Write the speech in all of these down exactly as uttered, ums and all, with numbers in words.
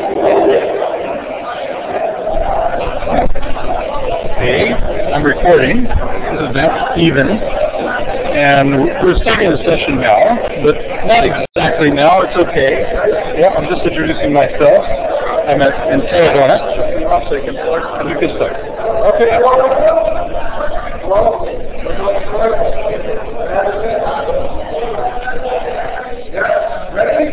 Hey, I'm recording. This is Vance Stevens, and we're starting the session now, but not exactly now. It's okay. Yeah, I'm just introducing myself. I'm at in Tarragona. So you can start. And you can start. Okay. Ready?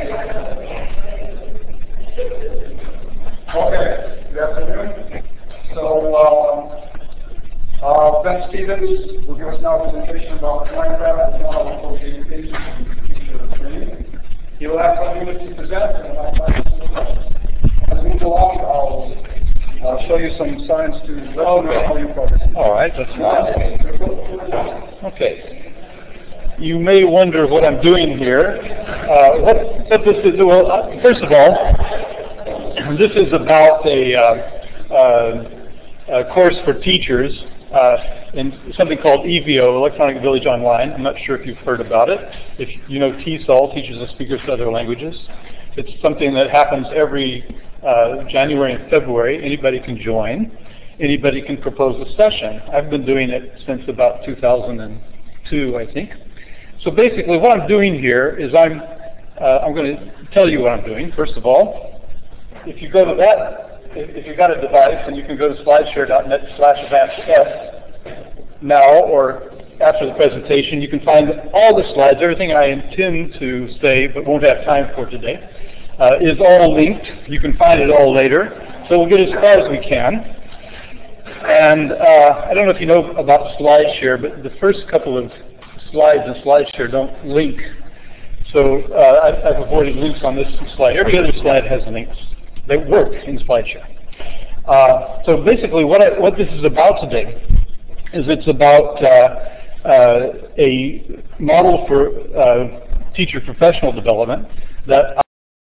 Okay. Good afternoon. So, um, uh, Ben Stevens will give us now a presentation about Minecraft and model for education and future training. He will have some minutes to present, and I'd like to questions. As we move along, I'll uh, show you some signs to let you know how you progress. All right, that's fine. Okay. You may wonder what I'm doing here. Uh, what, what this is, well, uh, first of all, this is about a, uh, uh, a course for teachers uh, in something called E V O, Electronic Village Online. I'm not sure if you've heard about it. If you know T S O L, Teachers and Speakers to Other Languages. It's something that happens every uh, January and February. Anybody can join. Anybody can propose a session. I've been doing it since about two thousand two, I think. So basically what I'm doing here is I'm, uh, I'm going to tell you what I'm doing, first of all. If you go to that, if you've got a device, and you can go to slideshare.net slash advanced now or after the presentation, you can find all the slides, everything I intend to say but won't have time for today, uh, is all linked. You can find it all later. So we'll get as far as we can. And uh, I don't know if you know about SlideShare, but the first couple of slides in SlideShare don't link. So uh, I've, I've avoided links on this slide. Every other slide has links. They work in SlideShare. Uh, so basically what, I, what this is about today is it's about uh, uh, a model for uh, teacher professional development that I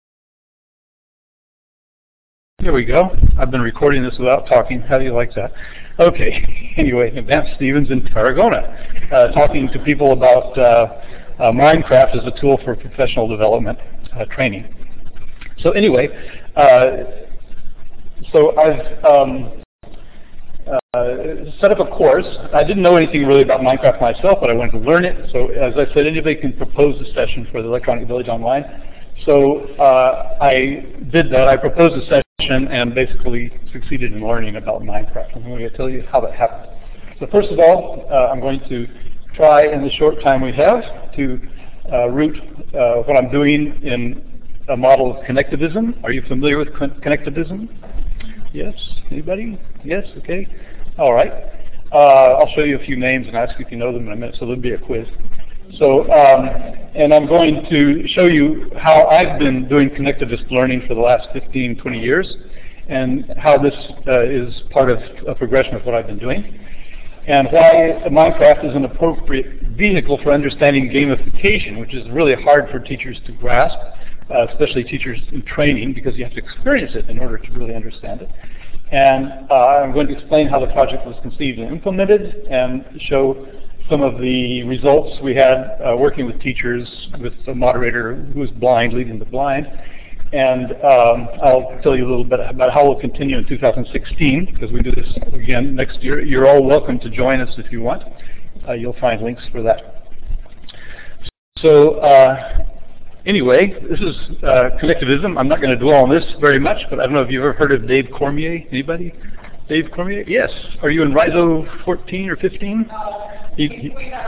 Here we go. I've been recording this without talking. How do you like that? Okay. Anyway, Vance Stevens in Tarragona, uh, talking to people about uh, uh, Minecraft as a tool for professional development uh, training. So anyway, uh, so I've um, uh, set up a course. I didn't know anything really about Minecraft myself, but I wanted to learn it. So as I said, anybody can propose a session for the Electronic Village Online. So uh, I did that. I proposed a session and basically succeeded in learning about Minecraft. I'm going to tell you how that happened. So first of all, uh, I'm going to try in the short time we have to uh, root uh, what I'm doing in a model of connectivism. Are you familiar with con connectivism? Yes? Anybody? Yes? Okay. All right. Uh, I'll show you a few names and ask you if you know them in a minute, so there'll be a quiz. So, um, and I'm going to show you how I've been doing connectivist learning for the last fifteen, twenty years, and how this uh, is part of a progression of what I've been doing, and why Minecraft is an appropriate vehicle for understanding gamification, which is really hard for teachers to grasp, uh, especially teachers in training, because you have to experience it in order to really understand it. And uh, I'm going to explain how the project was conceived and implemented, and show some of the results we had uh, working with teachers, with a moderator who was blind, leading the blind. And um, I'll tell you a little bit about how we'll continue in two thousand sixteen, because we do this again next year. You're all welcome to join us if you want. Uh, you'll find links for that. So uh, anyway, this is uh, connectivism. I'm not going to dwell on this very much, but I don't know if you've ever heard of Dave Cormier. Anybody? Dave Cormier? Yes. Are you in R I S O fourteen or fifteen? He, he,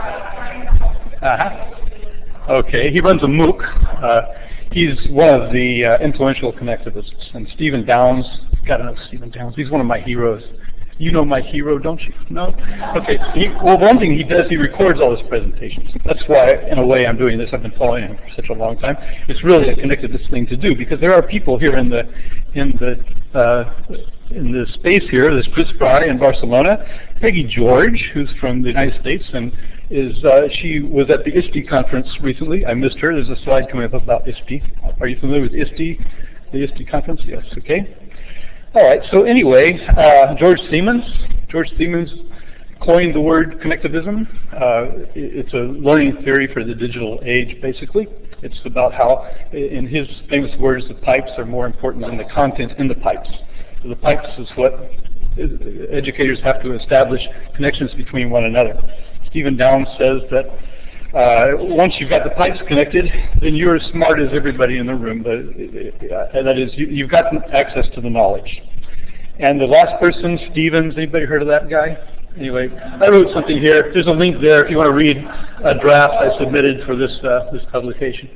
uh-huh. Okay, he runs a MOOC. Uh, he's one of the uh, influential connectivists. And Stephen Downs, gotta know Stephen Downs, he's one of my heroes. You know my hero, don't you? No? Okay. He, well, one thing he does, he records all his presentations. That's why, in a way, I'm doing this. I've been following him for such a long time. It's really a connectivist thing to do, because there are people here in the in the uh, in the space here. There's Chris Fry in Barcelona, Peggy George, who's from the United States, and is uh, she was at the I S T E conference recently. I missed her. There's a slide coming up about I S T E. Are you familiar with I S T E? The I S T E conference? Yes. Okay. All right, so anyway, uh, George Siemens. George Siemens coined the word connectivism. Uh, it's a learning theory for the digital age, basically. It's about how, in his famous words, the pipes are more important than the content in the pipes. So the pipes is what educators have to establish connections between one another. Stephen Downes says that uh, once you've got the pipes connected, then you're as smart as everybody in the room. But, uh, that is, you, you've got access to the knowledge. And the last person, Stevens, anybody heard of that guy? Anyway, I wrote something here. There's a link there if you want to read a draft I submitted for this uh, this publication.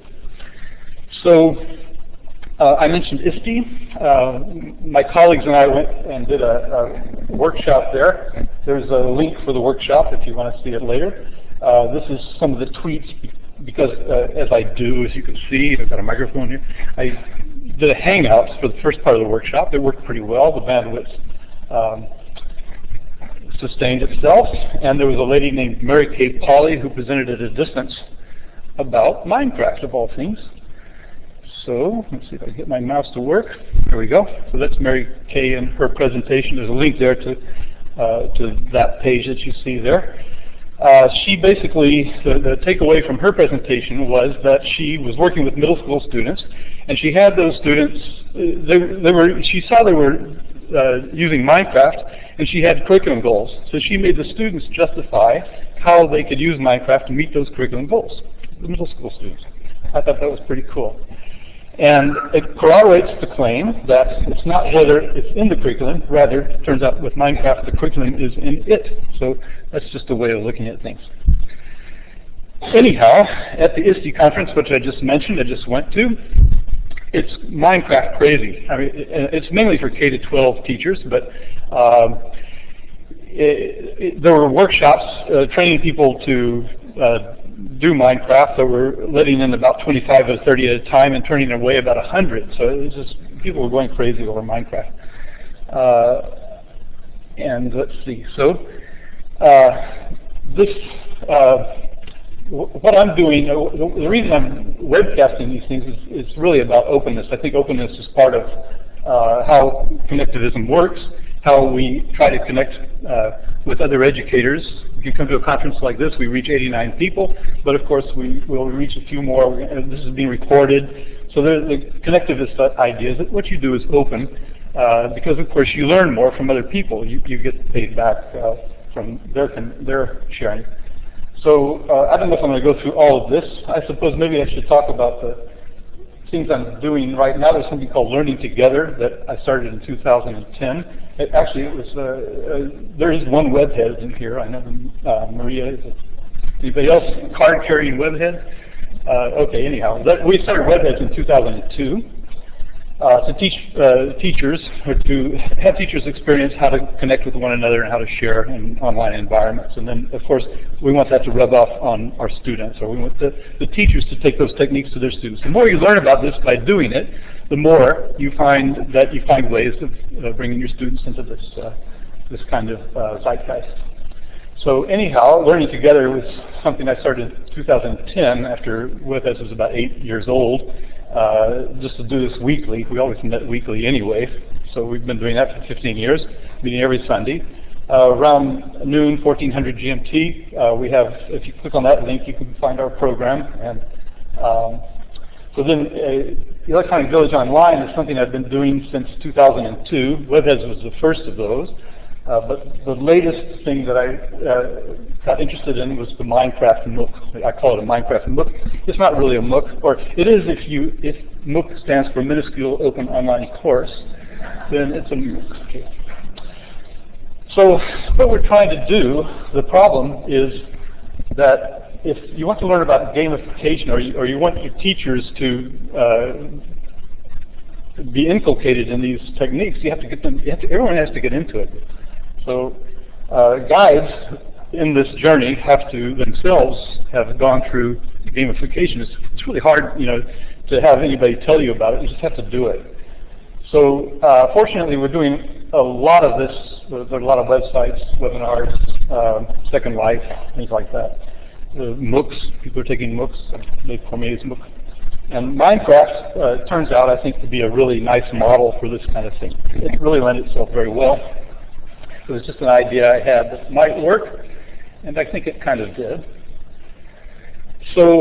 So uh, I mentioned I S T E. Uh, my colleagues and I went and did a, a workshop there. There's a link for the workshop if you want to see it later. Uh, this is some of the tweets because uh, as I do, as you can see, I've got a microphone here. I did a Hangouts for the first part of the workshop. It worked pretty well. The bandwidth um, sustained itself, and there was a lady named Mary Kay Pauley who presented at a distance about Minecraft, of all things. So let's see if I can get my mouse to work. There we go. So that's Mary Kay and her presentation. There's a link there to uh, to that page that you see there. Uh, she basically, the, the takeaway from her presentation was that she was working with middle school students, and she had those students, they, they were, she saw they were uh, using Minecraft, and she had curriculum goals. So she made the students justify how they could use Minecraft to meet those curriculum goals, the middle school students. I thought that was pretty cool. And it corroborates the claim that it's not whether it's in the curriculum, rather, it turns out with Minecraft, the curriculum is in it. So that's just a way of looking at things. Anyhow, at the I S T E conference, which I just mentioned, I just went to, it's Minecraft crazy. I mean, it's mainly for K to twelve teachers, but um, it, it, there were workshops uh, training people to uh, do Minecraft that were letting in about twenty-five or thirty at a time and turning away about one hundred. So it was just, people were going crazy over Minecraft. Uh, and let's see, so uh, this, uh, what I'm doing, the reason I'm webcasting these things is, is really about openness. I think openness is part of uh, how connectivism works, how we try to connect uh, with other educators. If you come to a conference like this, we reach eighty-nine people, but of course we will reach a few more. This is being recorded. So the, the connectivist idea is that what you do is open, uh, because of course you learn more from other people. You, you get paid back uh, from their, their sharing. So uh, I don't know if I'm going to go through all of this. I suppose maybe I should talk about the things I'm doing right now. There's something called Learning Together that I started in two thousand ten. It, actually, it was uh, uh, there is one webhead in here. I know uh, Maria is. A, anybody else card-carrying webhead? Uh, okay. Anyhow, that, we started webheads in two thousand two uh, to teach uh, teachers, or to have teachers experience how to connect with one another and how to share in online environments. And then, of course, we want that to rub off on our students, or we want the, the teachers to take those techniques to their students. The more you learn about this by doing it, the more you find that you find ways of uh, bringing your students into this uh, this kind of uh, zeitgeist. So anyhow, Learning Together was something I started in two thousand ten after WebEds was about eight years old, uh, just to do this weekly. We always met weekly anyway, so we've been doing that for fifteen years, meeting every Sunday. Uh, around noon, fourteen hundred G M T, uh, we have, if you click on that link, you can find our program. And um, so then uh, Electronic Village Online is something I've been doing since two thousand two. WebEds was the first of those. Uh, but the latest thing that I uh, got interested in was the Minecraft MOOC. I call it a Minecraft MOOC. It's not really a MOOC, or it is if you if MOOC stands for Minuscule Open Online Course, then it's a MOOC. Okay. So what we're trying to do, the problem is that if you want to learn about gamification, or you, or you want your teachers to uh, be inculcated in these techniques, you have to get them. You have to, everyone has to get into it. So uh, guides in this journey have to themselves have gone through gamification. It's, it's really hard, you know, to have anybody tell you about it. You just have to do it. So uh, fortunately, we're doing a lot of this. There are a lot of websites, webinars, uh, Second Life, things like that. Uh, MOOCs, people are taking MOOCs. They for me is MOOC. And Minecraft uh, turns out, I think, to be a really nice model for this kind of thing. It really lent itself very well. It was just an idea I had that might work, and I think it kind of did. So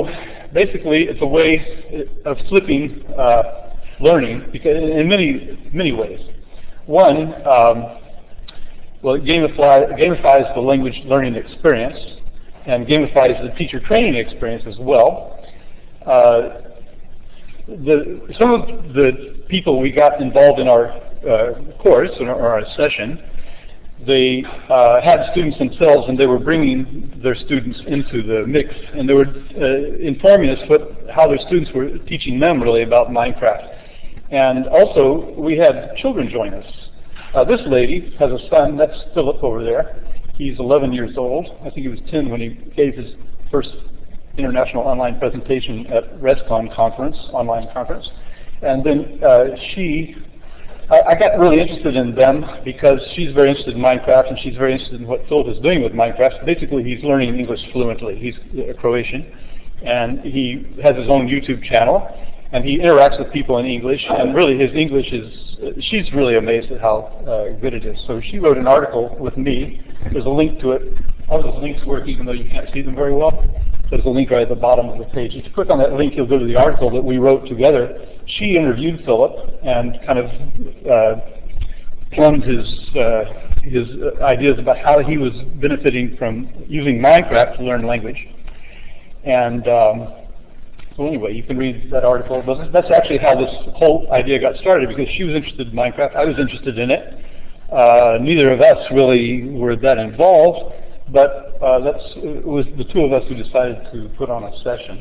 basically, it's a way of flipping uh, learning because in many many ways. One, um, well, it gamify, gamifies the language learning experience and gamifies the teacher training experience as well. Uh, the, some of the people we got involved in our uh, course, or our session, they uh, had students themselves, and they were bringing their students into the mix, and they were uh, informing us what, how their students were teaching them really about Minecraft. And also, we had children join us. Uh, this lady has a son, that's Philip over there. He's eleven years old. I think he was ten when he gave his first international online presentation at ResCon conference, online conference. And then uh, she, I, I got really interested in them because she's very interested in Minecraft, and she's very interested in what Philip is doing with Minecraft. Basically, he's learning English fluently. He's a Croatian, and he has his own YouTube channel. And he interacts with people in English, and really his English is, uh, she's really amazed at how uh, good it is. So she wrote an article with me. There's a link to it. All those links work even though you can't see them very well. There's a link right at the bottom of the page. If you click on that link, you'll go to the article that we wrote together. She interviewed Philip and kind of uh, plumbed his, uh, his ideas about how he was benefiting from using Minecraft to learn language. And um, So anyway, you can read that article. But that's actually how this whole idea got started, because she was interested in Minecraft. I was interested in it. Uh, neither of us really were that involved, but uh, that's, it was the two of us who decided to put on a session.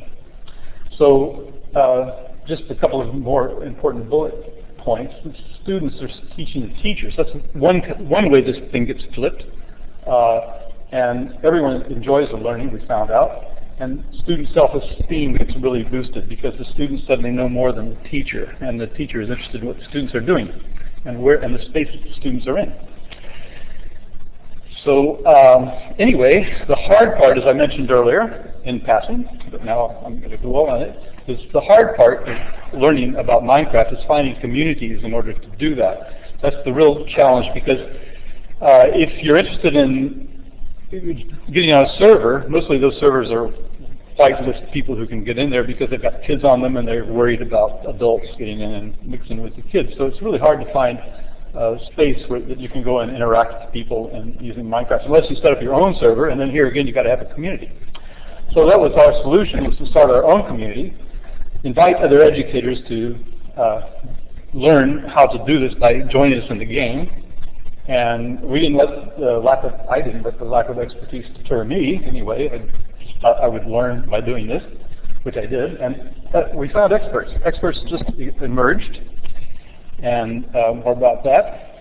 So uh, just a couple of more important bullet points. The students are teaching the teachers. That's one, one way this thing gets flipped. Uh, and everyone enjoys the learning, we found out. And student self-esteem gets really boosted because the students suddenly know more than the teacher, and the teacher is interested in what the students are doing and where and the space that the students are in. So um, anyway, the hard part, as I mentioned earlier in passing, but now I'm going to go on it, is the hard part of learning about Minecraft is finding communities in order to do that. That's the real challenge, because uh, if you're interested in getting on a server, mostly those servers are whitelist people who can get in there because they've got kids on them and they're worried about adults getting in and mixing with the kids. So it's really hard to find uh, space where that you can go and interact with people and using Minecraft, unless you set up your own server, and then here again you've got to have a community. So that was our solution, was to start our own community, invite other educators to uh, learn how to do this by joining us in the game. And we didn't let the lack of, I didn't let the lack of expertise deter me anyway. I thought I would learn by doing this, which I did. And uh, we found experts. Experts just emerged. And uh, more about that.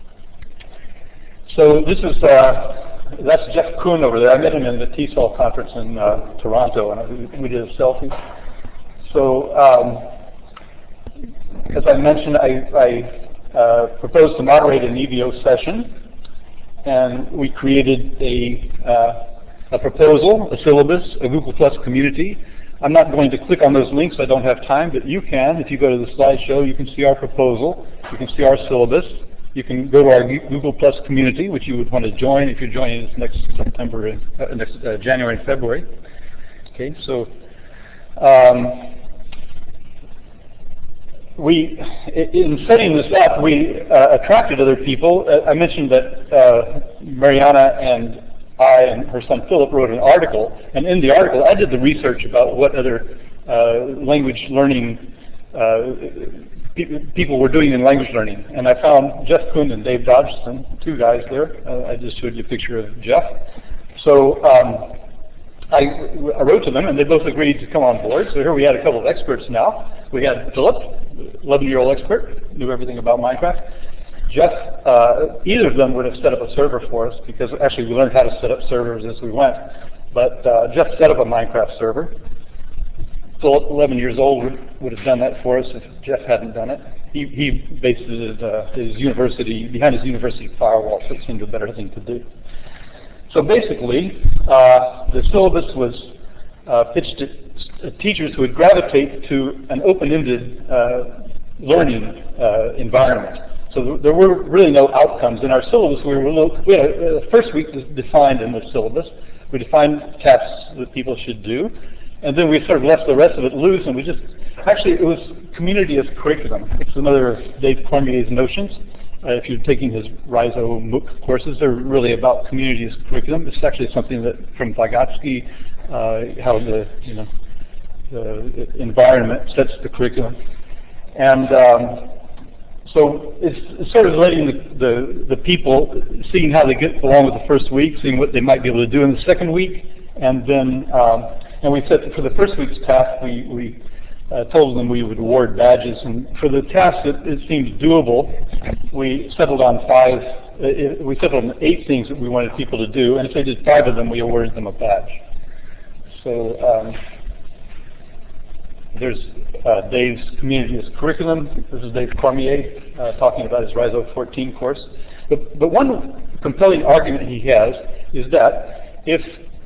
So this is, uh, that's Jeff Kuhn over there. I met him in the T S O L conference in uh, Toronto, and we did a selfie. So um, as I mentioned, I, I Uh, proposed to moderate an E V O session, and we created a, uh, a proposal, a syllabus, a Google Plus community. I'm not going to click on those links, I don't have time, but you can. If you go to the slideshow, you can see our proposal, you can see our syllabus, you can go to our Google Plus community, which you would want to join if you're joining us next September, uh, next uh, January and February. Okay, so um, we, in setting this up, we uh, attracted other people. Uh, I mentioned that uh, Mariana and I and her son Philip wrote an article, and in the article I did the research about what other uh, language learning uh, pe people were doing in language learning. And I found Jeff Kuhn and Dave Dodgson, two guys there. Uh, I just showed you a picture of Jeff. So um, I, I wrote to them, and they both agreed to come on board. So here we had a couple of experts now. We had Philip, eleven-year-old expert, knew everything about Minecraft. Jeff, uh, either of them would have set up a server for us, because actually we learned how to set up servers as we went. But uh, Jeff set up a Minecraft server. Philip, eleven years old, would, would have done that for us if Jeff hadn't done it. He, he based his, uh, his university, behind his university firewall, so it seemed a better thing to do. So basically, uh, the syllabus was uh, pitched at teachers who would gravitate to an open-ended uh, learning uh, environment. So th there were really no outcomes. In our syllabus, we were we had a, a first week defined in the syllabus. We defined tasks that people should do, And then we sort of left the rest of it loose, and we just, actually it was community as curriculum. It's another of Dave Cormier's notions. Uh, if you're taking his Rhizo MOOC courses, they're really about community as curriculum. It's actually something that from Vygotsky, uh, how the, you know, the environment sets the curriculum. And um, so it's, it's sort of letting the, the, the people, seeing how they get along with the first week, seeing what they might be able to do in the second week, and then, um, and we said for the first week's task, we, we uh, told them we would award badges, and for the task that it seemed doable, we settled on five, uh, it, we settled on eight things that we wanted people to do, and if they did five of them, we awarded them a badge. So, um, there's uh, Dave's Community as Curriculum. This is Dave Cormier uh, talking about his Rhizo fourteen course. But, but one compelling argument he has is that if,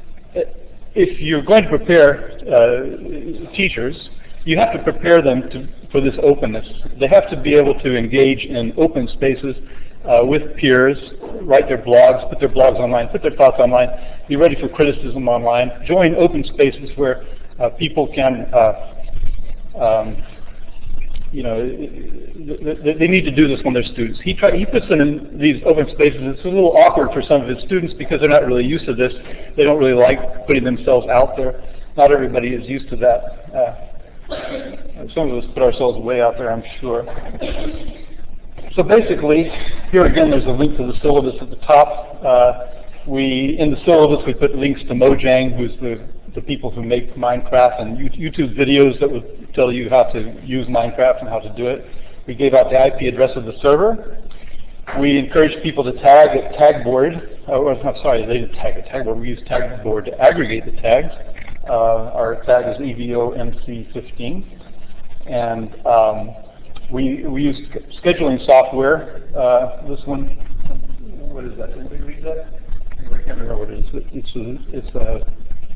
if you're going to prepare uh, teachers, you have to prepare them to, for this openness. They have to be able to engage in open spaces uh, with peers, write their blogs, put their blogs online, put their thoughts online, be ready for criticism online, join open spaces where uh, people can uh, Um, you know, they need to do this when they're students. He try, he puts them in these open spaces. It's a little awkward for some of his students because they're not really used to this. They don't really like putting themselves out there. Not everybody is used to that. Uh, some of us put ourselves way out there, I'm sure. So basically, here again, there's a link to the syllabus at the top. Uh, we, in the syllabus, we put links to Mojang, who's the the people who make Minecraft, and YouTube videos that would tell you how to use Minecraft and how to do it. We gave out the I P address of the server. We encouraged people to tag at Tagboard. Oh, I'm sorry, they didn't tag at Tagboard. We used Tagboard to aggregate the tags. Uh, our tag is E V O M C fifteen. And um, we, we used scheduling software. Uh, this one, what is that? Anybody read that? I can't remember what it is. It's a, it's a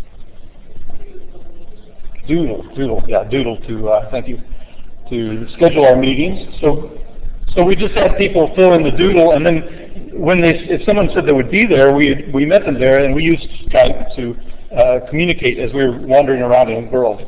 Doodle, Doodle, yeah, Doodle to, uh, thank you, to schedule our meetings. So, so we just had people fill in the Doodle, and then when they, if someone said they would be there, we we met them there, and we used Skype to uh, communicate as we were wandering around in the world.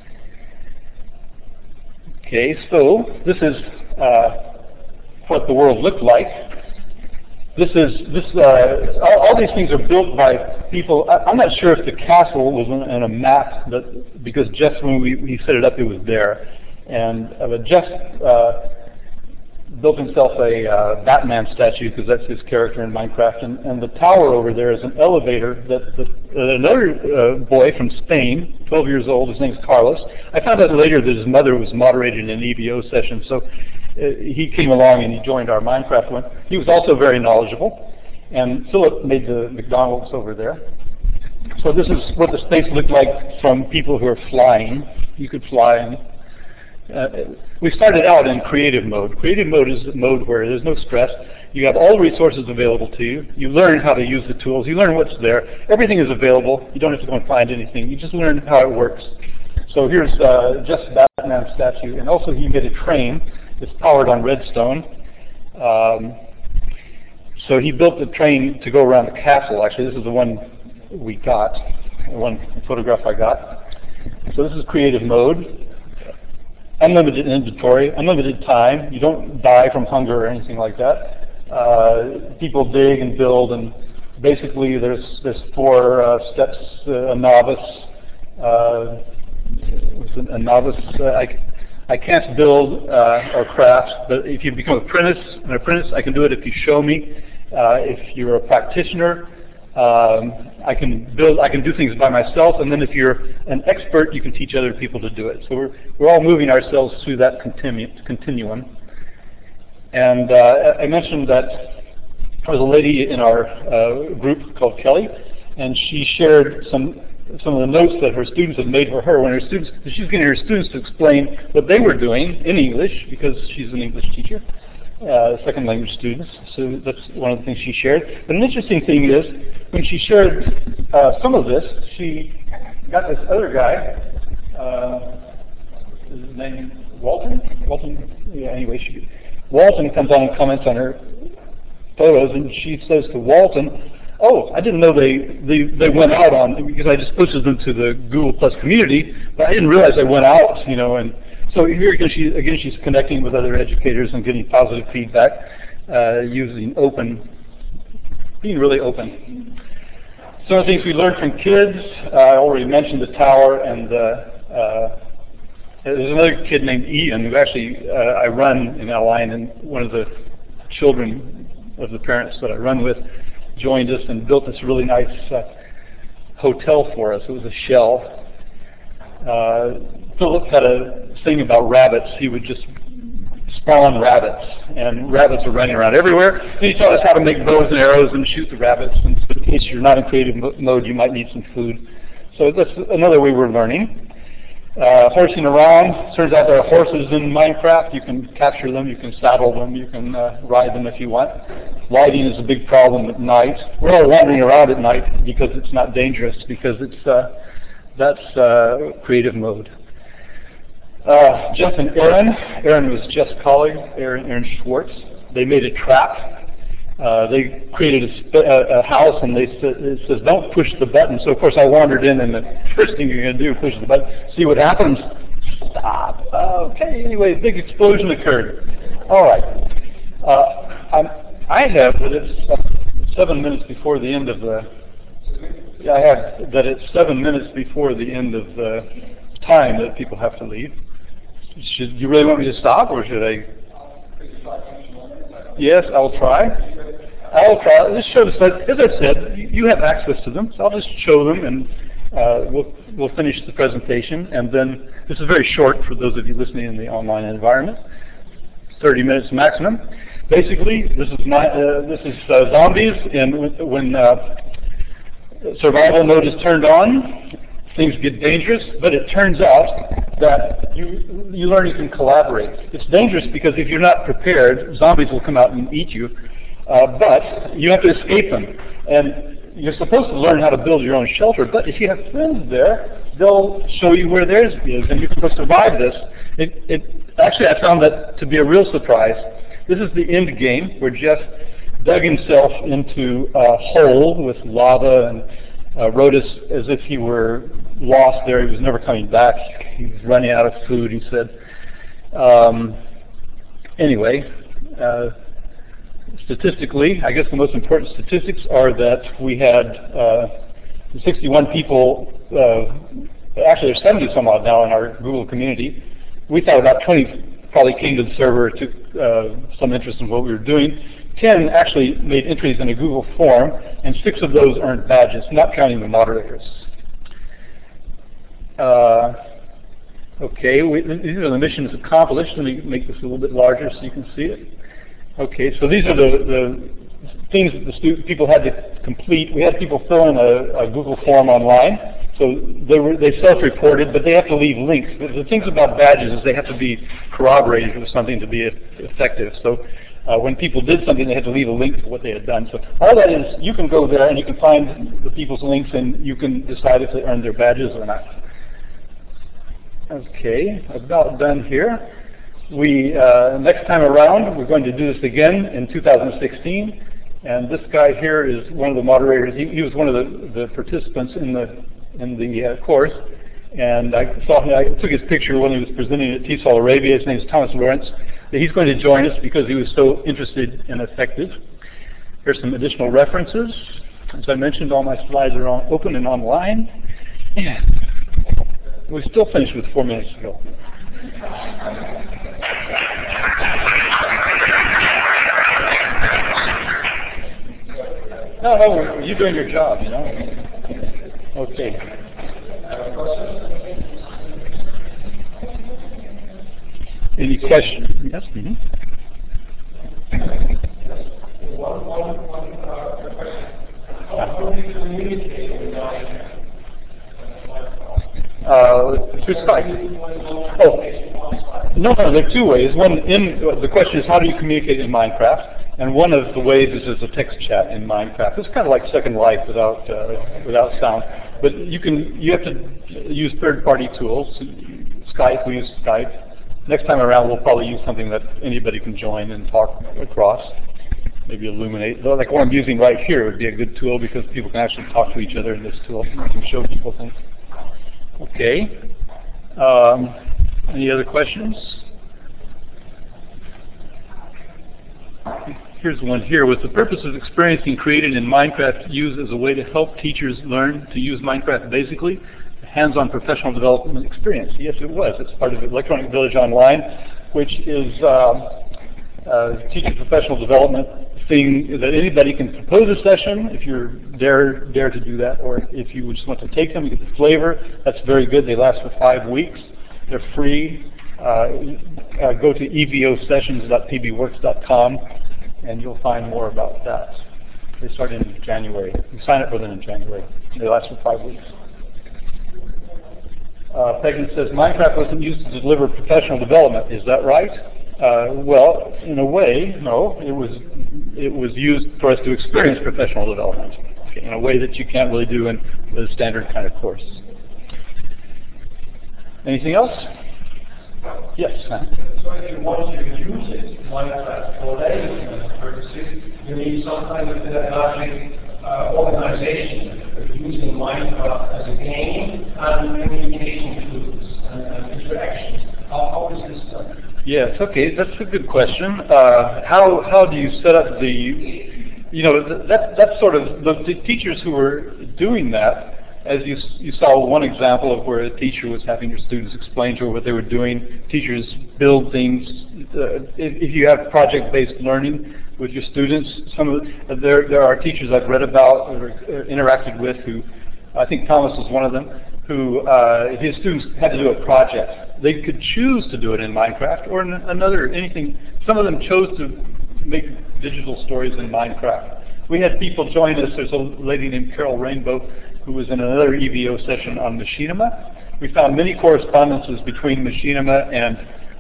Okay, so this is uh, what the world looked like. This is this. Uh, all, all these things are built by people. I, I'm not sure if the castle was in, in a map, that, because Jeff, when we, we set it up, it was there, and uh, but Jeff uh, built himself a uh, Batman statue because that's his character in Minecraft, and, and the tower over there is an elevator that, that uh, another uh, boy from Spain, twelve years old, his name's Carlos. I found out later that his mother was moderating an E V O session, so. Uh, he came along and he joined our Minecraft one. He was also very knowledgeable, and Philip made the McDonald's over there. So this is what the space looked like from people who are flying. You could fly. And, uh, we started out in creative mode. Creative mode is a mode where there's no stress. You have all the resources available to you. You learn how to use the tools. You learn what's there. Everything is available. You don't have to go and find anything. You just learn how it works. So here's uh, just Batman statue, and also he made a train. It's powered on redstone. Um, so he built the train to go around the castle. Actually, this is the one we got, the one photograph I got. So this is creative mode. Unlimited inventory, unlimited time. You don't die from hunger or anything like that. Uh, people dig and build, and basically there's there's four uh, steps. Uh, a novice, uh, a novice. Uh, I, I can't build uh, or craft, but if you become an apprentice, an apprentice, I can do it if you show me. Uh, if you're a practitioner, um, I can build. I can do things by myself, and then if you're an expert, you can teach other people to do it. So we're we're all moving ourselves through that continu continuum. And uh, I mentioned that there was a lady in our uh, group called Kelly, and she shared some. some of the notes that her students had made for her when her students, she's getting her students to explain what they were doing in English because she's an English teacher, uh, second language students. So that's one of the things she shared. But an interesting thing is when she shared uh, some of this, she got this other guy, uh, his name Walton. Walton. Yeah. Anyway, she, Walton comes on and comments on her photos, and she says to Walton, oh, I didn't know they, they, they went out on, because I just posted them to the Google Plus community, but I didn't realize they went out, you know, and so here again, she, again she's connecting with other educators and getting positive feedback uh, using open, being really open. Some of the things we learned from kids, uh, I already mentioned the tower, and uh, uh, there's another kid named Ian who actually uh, I run in Alliant, and one of the children of the parents that I run with joined us and built this really nice uh, hotel for us. It was a shell. Uh, Philip had a thing about rabbits. He would just spawn rabbits, and rabbits are running around everywhere. And he taught us how to make bows and arrows and shoot the rabbits. And in case you're not in creative mode, you might need some food. So that's another way we're learning. Uh, horsing around. Turns out there are horses in Minecraft. You can capture them, you can saddle them, you can uh, ride them if you want. Lighting is a big problem at night. We're all wandering around at night because it's not dangerous, because it's uh, that's uh, creative mode. Uh, Jeff and Aaron. Aaron was Jeff's colleague, Aaron, Aaron Schwartz. They made a trap. Uh, they created a, sp a, a house, and they sa it says, don't push the button. So, of course, I wandered in, and the first thing you're going to do is push the button. See what happens? Stop. Okay, anyway, a big explosion occurred. All right. Uh, I'm, I have that it's uh, seven minutes before the end of the... Yeah, I have that it's seven minutes before the end of the time that people have to leave. Should you really want me to stop, or should I... Yes, I'll try. I'll try. This shows that, as I said, you have access to them, so I'll just show them, and uh, we'll we'll finish the presentation. And then this is very short for those of you listening in the online environment. thirty minutes maximum. Basically, this is my uh, this is uh, zombies, and when uh, survival mode is turned on, things get dangerous. But it turns out that you you learn you can collaborate. It's dangerous because if you're not prepared, zombies will come out and eat you. Uh, but you have to escape them, and you're supposed to learn how to build your own shelter. But if you have friends there, they'll show you where theirs is, and you can survive this. It, it actually, I found that to be a real surprise. This is the end game where Jeff dug himself into a hole with lava and uh, wrote as, as if he were lost there. He was never coming back. He was running out of food, he said. Um, anyway, uh, statistically, I guess the most important statistics are that we had uh, sixty-one people, uh, actually there's seventy some odd now in our Google community. We thought about twenty probably came to the server, took uh, some interest in what we were doing. ten actually made entries in a Google form, and six of those earned badges, not counting the moderators. Uh, okay, we, these are the missions accomplished. Let me make this a little bit larger so you can see it. Okay, so these are the, the things that the student, people had to complete. We had people fill in a, a Google form online. So they, were, they self-reported, but they have to leave links. The things about badges is they have to be corroborated with something to be effective. So uh, when people did something, they had to leave a link to what they had done. So all that is, you can go there and you can find the people's links, and you can decide if they earned their badges or not. Okay, about done here. We uh, next time around, we're going to do this again in two thousand sixteen. And this guy here is one of the moderators. He, he was one of the, the participants in the in the uh, course, and I saw him, I took his picture when he was presenting at T S O L Arabia. His name is Thomas Lawrence. He's going to join us because he was so interested and effective. Here's some additional references. As I mentioned, all my slides are on, open and online. Yeah. We still finished with four minutes to go. No, no, you're doing your job, you know. Okay. Any questions? Yes. Mm-hmm. One, one, one uh, question. How do you communicate with uh, through Skype. Oh, no, no, there are two ways. One, in the question is how do you communicate in Minecraft? And one of the ways is as a text chat in Minecraft. It's kind of like Second Life without uh, without sound. But you can you have to use third-party tools. Skype, we use Skype. Next time around, we'll probably use something that anybody can join and talk across. maybe illuminate. Like what I'm using right here would be a good tool because people can actually talk to each other in this tool. You can show people things. Okay. Um, any other questions? Here's one here. Was the purpose of experiencing created in Minecraft used as a way to help teachers learn to use Minecraft basically? Hands-on professional development experience. Yes, it was. It's part of Electronic Village Online, which is um, a teacher professional development thing that anybody can propose a session if you're dare dare to do that, or if you just want to take them, you get the flavor. That's very good. They last for five weeks. They're free. Uh, uh, go to e v o sessions dot p b works dot com and you'll find more about that. They start in January. You sign up for them in January. They last for five weeks. Uh, Peggy says, Minecraft wasn't used to deliver professional development. Is that right? Uh, well, in a way, no. It was it was used for us to experience professional development in a way that you can't really do in the standard kind of course. Anything else? Yes. So if you want to use it, Minecraft for any purposes, you need some kind of pedagogic uh, organization using Minecraft as a game and communication tools and, and interaction. How, how is this done? Yes, okay, that's a good question. Uh, how how do you set up the, you know, that that's sort of, the, the teachers who were doing that, as you you saw one example of where a teacher was having your students explain to her what they were doing. Teachers build things. Uh, if, if you have project-based learning with your students, some of the, there there are teachers I've read about or interacted with who, I think Thomas was one of them, who uh, his students had to do a project. They could choose to do it in Minecraft or in another anything. Some of them chose to make digital stories in Minecraft. We had people join us. There's a lady named Carol Rainbow who was in another E V O session on Machinima. We found many correspondences between Machinima and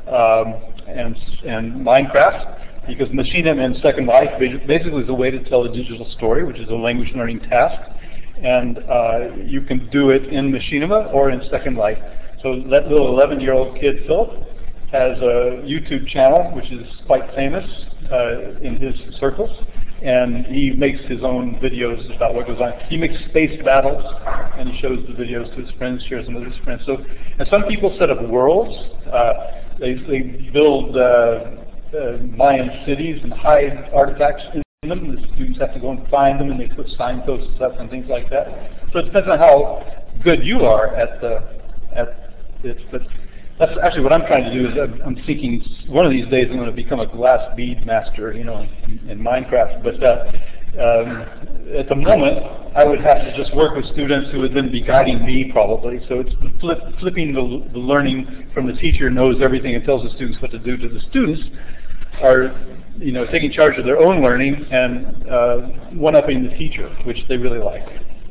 um, and and Minecraft, because Machinima and Second Life basically is a way to tell a digital story, which is a language learning task, and uh, you can do it in Machinima or in Second Life. So that little eleven-year-old kid, Philip, has a YouTube channel which is quite famous uh, in his circles. And he makes his own videos about what goes on. He makes space battles, and he shows the videos to his friends, shares them with his friends. So, and some people set up worlds. Uh, they, they build uh, uh, Mayan cities and hide artifacts in them. The students have to go and find them, and they put signposts up and things like that. So it depends on how good you are at the at it. But that's actually what I'm trying to do. Is I'm, I'm thinking one of these days I'm going to become a glass bead master, you know, in, in Minecraft. But uh, um, at the moment, I would have to just work with students who would then be guiding me, probably. So it's flip, flipping the, the learning from the teacher knows everything and tells the students what to do to the students are, you know, taking charge of their own learning and uh, one-upping the teacher, which they really like.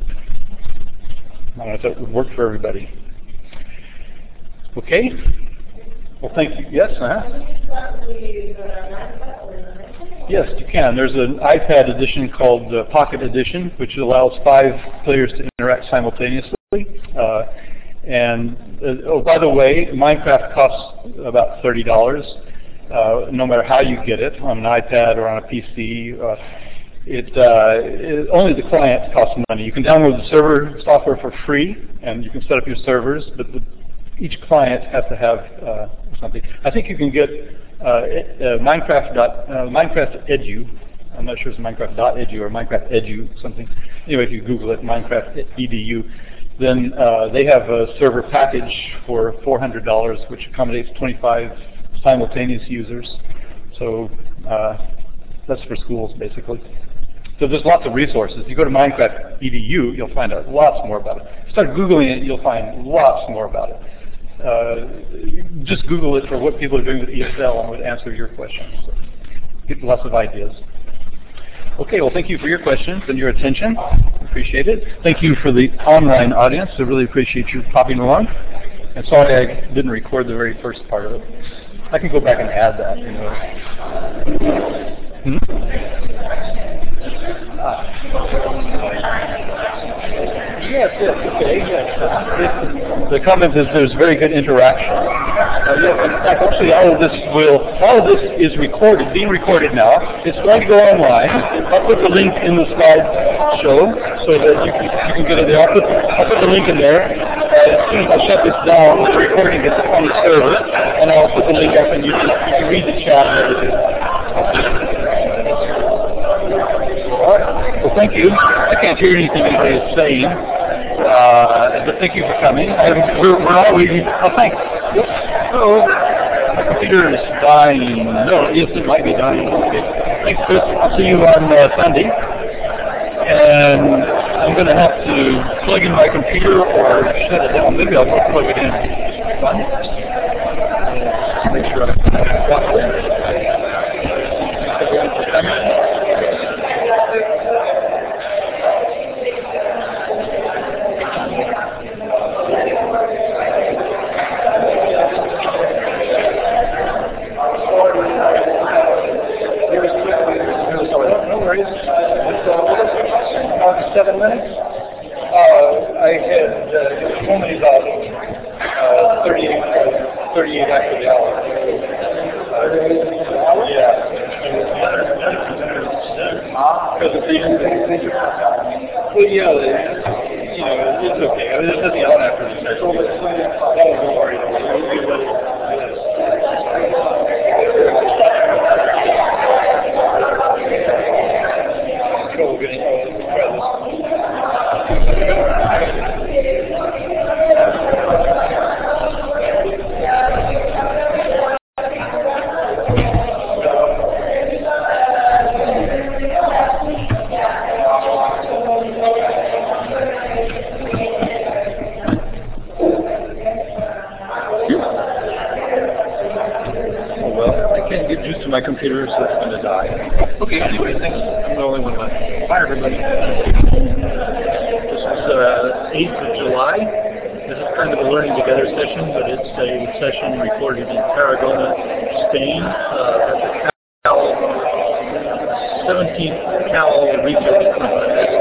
I don't know if that would work for everybody. Okay. Well, thank you. Yes, uh-huh. Yes, you can. There's an iPad edition called the Pocket Edition, which allows five players to interact simultaneously. Uh, and uh, oh, by the way, Minecraft costs about thirty dollars, uh, no matter how you get it, on an iPad or on a P C. Uh, it, uh, it only the client costs money. You can download the server software for free, and you can set up your servers, but the each client has to have uh, something. I think you can get uh, uh, Minecraft. Dot, uh, Minecraft Edu. I'm not sure it's Minecraft dot edu or Minecraft Edu something. Anyway, if you Google it, Minecraft Edu, then uh, they have a server package for four hundred dollars, which accommodates twenty-five simultaneous users. So uh, that's for schools, basically. So there's lots of resources. If you go to Minecraft Edu, you'll find out lots more about it. If you start Googling it, you'll find lots more about it. Uh, just Google it for what people are doing with E S L and would answer your questions. So get lots of ideas. Okay, well, thank you for your questions and your attention. Appreciate it. Thank you for the online audience. I really appreciate you popping along. And sorry I didn't record the very first part of it. I can go back and add that. You know. Hmm? Ah. Yes, yes, okay, yes. The comment is there's very good interaction. Uh, yeah, in fact, actually, all of this will, all of this is recorded, being recorded now. It's going to go online. I'll put the link in the slideshow so that you can, you can get it there. I'll put, I'll put the link in there. Uh, as soon as I shut this down, the recording gets on the server, and I'll put the link up, and you can, you can read the chat and everything. All right. Well, thank you. I can't hear anything anybody is saying. Uh, but thank you for coming. And we're, we're all waiting. Oh, thanks. Oh, my computer is dying. No, yes, it might be dying. Okay. Thanks, Chris. I'll see you on uh, Sunday. And I'm going to have to plug in my computer or shut it down. Maybe I'll just plug it in. Fun. Make sure I've got it. Seven minutes. Uh, I had uh, only about uh, thirty-eight, uh, thirty-eight after the hour. Uh, yeah. Because of these things. Well, yeah, you know, it's okay. I mean, there's nothing on after the session. Don't worry. Cool, good. Try this. My computer, so it's going to die. Okay, anyway, thanks. I'm the only one left. Bye, everybody. This is uh, eighth of July. This is kind of a learning together session, but it's a session recorded in Tarragona, Spain, uh, at the Cal, seventeenth Cal Research Conference.